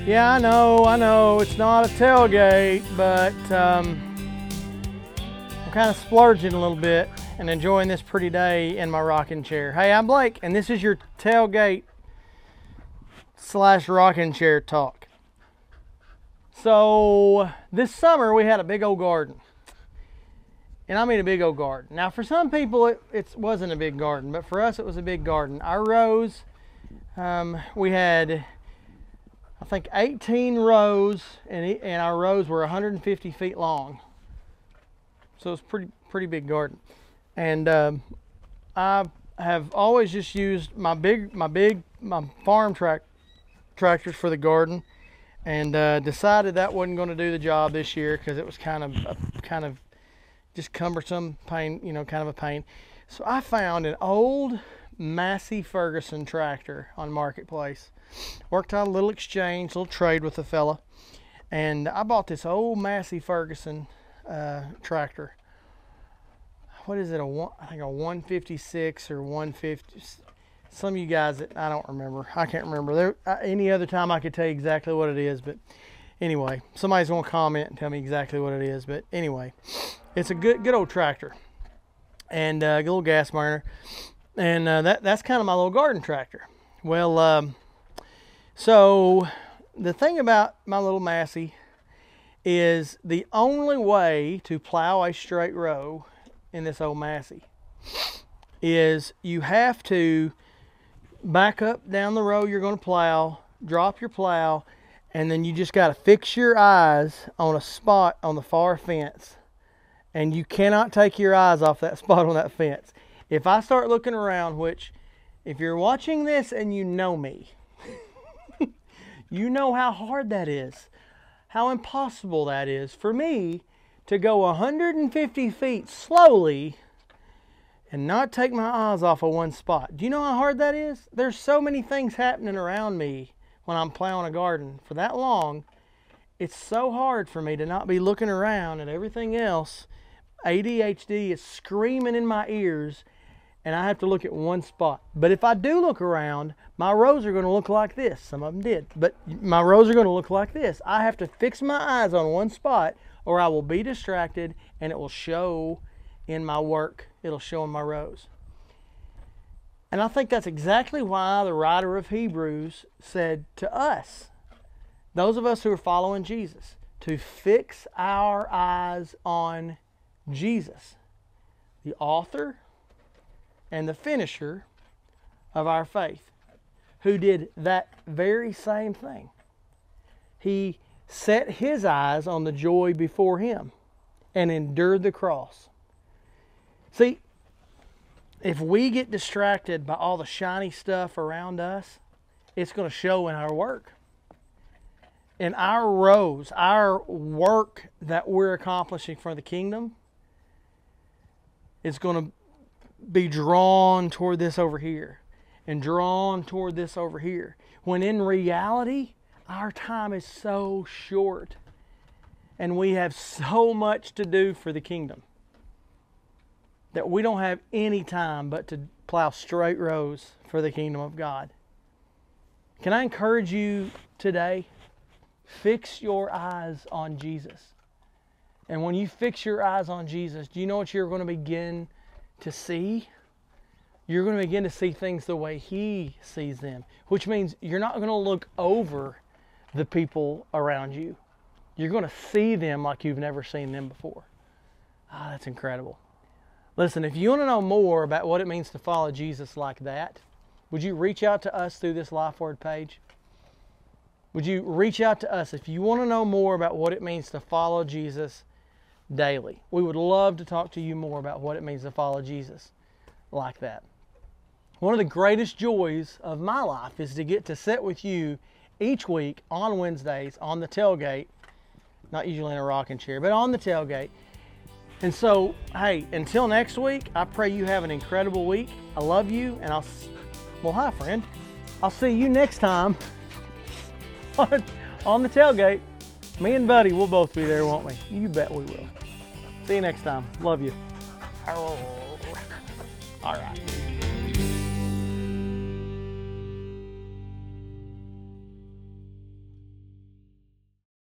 Yeah, I know, it's not a tailgate, but I'm kind of splurging a little bit and enjoying this pretty day in my rocking chair. Hey, I'm Blake, and this is your tailgate / rocking chair talk. So, this summer we had a big old garden. And I mean a big old garden. Now, for some people it wasn't a big garden, but for us it was a big garden. Our rows, we had, I think, 18 rows, and our rows were 150 feet long. So it's pretty big garden. And I have always just used my farm tractors for the garden, and decided that wasn't going to do the job this year because it was kind of just cumbersome, kind of a pain. So I found an old Massey Ferguson tractor on Marketplace. Worked out a little exchange, little trade with a fella, and I bought this old Massey Ferguson tractor. What is it? I think a 156 or 150. Some of you guys, I don't remember. I can't remember. Any other time I could tell you exactly what it is, but anyway, somebody's gonna comment and tell me exactly what it is. But anyway, it's a good old tractor, and a little gas burner, and that's kind of my little garden tractor. Well, so the thing about my little Massey is the only way to plow a straight row in this old Massey is you have to back up down the row you're going to plow, drop your plow, and then you just got to fix your eyes on a spot on the far fence. And you cannot take your eyes off that spot on that fence. If I start looking around, which if you're watching this and you know me, you know how hard that is, how impossible that is for me to go 150 feet slowly and not take my eyes off of one spot. Do you know how hard that is? There's so many things happening around me when I'm plowing a garden for that long. It's so hard for me to not be looking around at everything else. ADHD is screaming in my ears, and I have to look at one spot. But if I do look around, my rows are going to look like this. Some of them did, but my rows are going to look like this. I have to fix my eyes on one spot, or I will be distracted, and it will show in my work. It'll show in my rows. And I think that's exactly why the writer of Hebrews said to us, those of us who are following Jesus, to fix our eyes on Jesus, the author and the finisher of our faith, who did that very same thing. He set his eyes on the joy before him and endured the cross. See, if we get distracted by all the shiny stuff around us, it's going to show in our work. In our rows, our work that we're accomplishing for the kingdom is going to be drawn toward this over here and drawn toward this over here. When in reality, our time is so short and we have so much to do for the kingdom that we don't have any time but to plow straight rows for the kingdom of God. Can I encourage you today? Fix your eyes on Jesus. And when you fix your eyes on Jesus, do you know what you're going to begin to see? You're going to begin to see things the way He sees them, which means you're not going to look over the people around you. You're going to see them like you've never seen them before. Ah, that's incredible. Listen, if you want to know more about what it means to follow Jesus like that, would you reach out to us through this LifeWord page? Would you reach out to us if you want to know more about what it means to follow Jesus daily? We would love to talk to you more about what it means to follow Jesus like that. One of the greatest joys of my life is to get to sit with you each week on Wednesdays on the tailgate, not usually in a rocking chair, but on the tailgate. And so, hey, until next week, I pray you have an incredible week. I love you, and hi, friend. I'll see you next time on the tailgate. Me and Buddy, we'll both be there, won't we? You bet we will. See you next time. Love you. All right.